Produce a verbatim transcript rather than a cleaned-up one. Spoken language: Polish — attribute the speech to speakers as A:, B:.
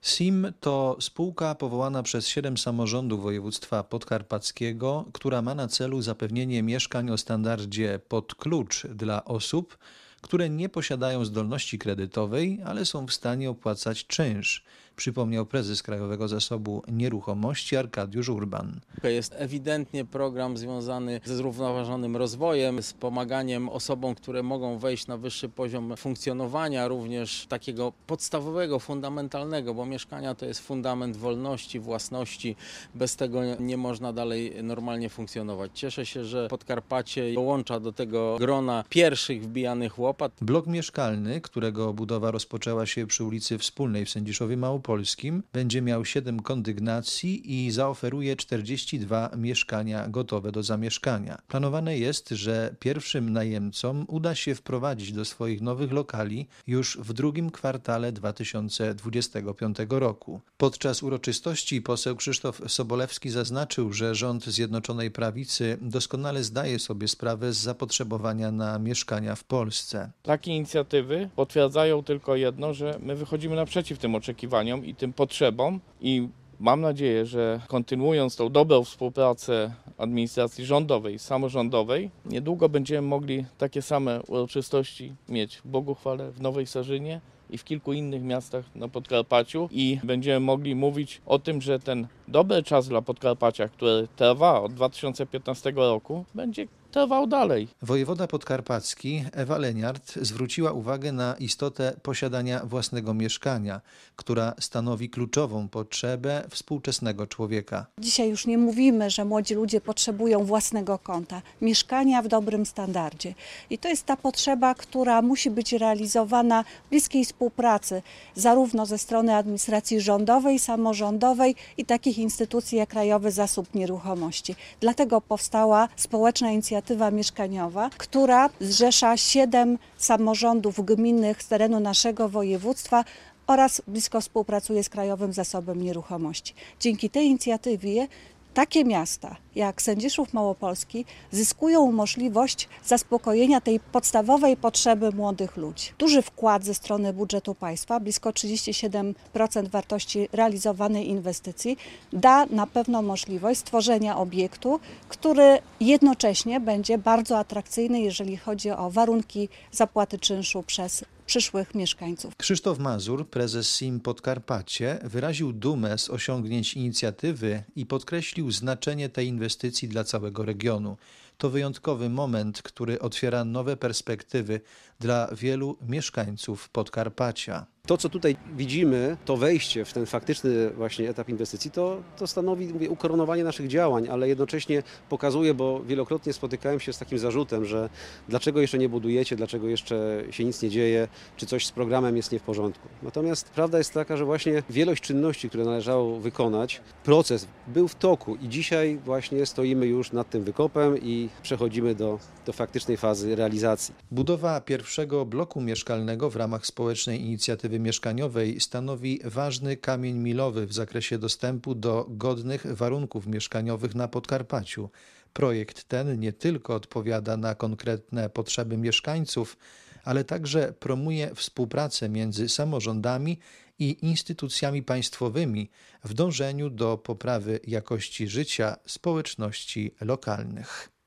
A: S I M to spółka powołana przez siedem samorządów województwa podkarpackiego, która ma na celu zapewnienie mieszkań o standardzie pod klucz dla osób, które nie posiadają zdolności kredytowej, ale są w stanie opłacać czynsz, przypomniał prezes Krajowego Zasobu Nieruchomości Arkadiusz Urban.
B: To jest ewidentnie program związany ze zrównoważonym rozwojem, z pomaganiem osobom, które mogą wejść na wyższy poziom funkcjonowania, również takiego podstawowego, fundamentalnego, bo mieszkania to jest fundament wolności, własności. Bez tego nie można dalej normalnie funkcjonować. Cieszę się, że Podkarpacie dołącza do tego grona pierwszych wbijanych łopat.
A: Blok mieszkalny, którego budowa rozpoczęła się przy ulicy Wspólnej w Sędziszowie Małopolskim, będzie miał siedem kondygnacji i zaoferuje czterdzieści dwa mieszkania gotowe do zamieszkania. Planowane jest, że pierwszym najemcom uda się wprowadzić do swoich nowych lokali już w drugim kwartale dwa tysiące dwudziestego piątego roku. Podczas uroczystości poseł Krzysztof Sobolewski zaznaczył, że rząd Zjednoczonej Prawicy doskonale zdaje sobie sprawę z zapotrzebowania na mieszkania w Polsce.
C: Takie inicjatywy potwierdzają tylko jedno, że my wychodzimy naprzeciw tym oczekiwaniom i tym potrzebom i mam nadzieję, że kontynuując tą dobrą współpracę administracji rządowej i samorządowej, niedługo będziemy mogli takie same uroczystości mieć w Boguchwale, w Nowej Sarzynie i w kilku innych miastach na Podkarpaciu i będziemy mogli mówić o tym, że ten dobry czas dla Podkarpacia, który trwa od dwa tysiące piętnastego roku, będzie trwał dalej.
A: Wojewoda podkarpacki Ewa Leniart zwróciła uwagę na istotę posiadania własnego mieszkania, która stanowi kluczową potrzebę współczesnego człowieka.
D: Dzisiaj już nie mówimy, że młodzi ludzie potrzebują własnego kąta, mieszkania w dobrym standardzie. I to jest ta potrzeba, która musi być realizowana w bliskiej współpracy zarówno ze strony administracji rządowej, samorządowej i takich instytucji jak Krajowy Zasób Nieruchomości. Dlatego powstała społeczna inicjatywa mieszkaniowa, która zrzesza siedem samorządów gminnych z terenu naszego województwa oraz blisko współpracuje z Krajowym Zasobem Nieruchomości. Dzięki tej inicjatywie takie miasta jak Sędziszów Małopolski zyskują możliwość zaspokojenia tej podstawowej potrzeby młodych ludzi. Duży wkład ze strony budżetu państwa, blisko trzydzieści siedem procent wartości realizowanej inwestycji, da na pewno możliwość stworzenia obiektu, który jednocześnie będzie bardzo atrakcyjny, jeżeli chodzi o warunki zapłaty czynszu przez przyszłych mieszkańców.
A: Krzysztof Mazur, prezes S I M Podkarpacie, wyraził dumę z osiągnięć inicjatywy i podkreślił znaczenie tej inwestycji dla całego regionu. To wyjątkowy moment, który otwiera nowe perspektywy dla wielu mieszkańców Podkarpacia.
E: To, co tutaj widzimy, to wejście w ten faktyczny właśnie etap inwestycji, to, to stanowi mówię, ukoronowanie naszych działań, ale jednocześnie pokazuje, bo wielokrotnie spotykałem się z takim zarzutem, że dlaczego jeszcze nie budujecie, dlaczego jeszcze się nic nie dzieje, czy coś z programem jest nie w porządku. Natomiast prawda jest taka, że właśnie wielość czynności, które należało wykonać, proces był w toku i dzisiaj właśnie stoimy już nad tym wykopem i przechodzimy do, do faktycznej fazy realizacji.
A: Budowa pierwszego bloku mieszkalnego w ramach społecznej inicjatywy mieszkaniowej stanowi ważny kamień milowy w zakresie dostępu do godnych warunków mieszkaniowych na Podkarpaciu. Projekt ten nie tylko odpowiada na konkretne potrzeby mieszkańców, ale także promuje współpracę między samorządami i instytucjami państwowymi w dążeniu do poprawy jakości życia społeczności lokalnych.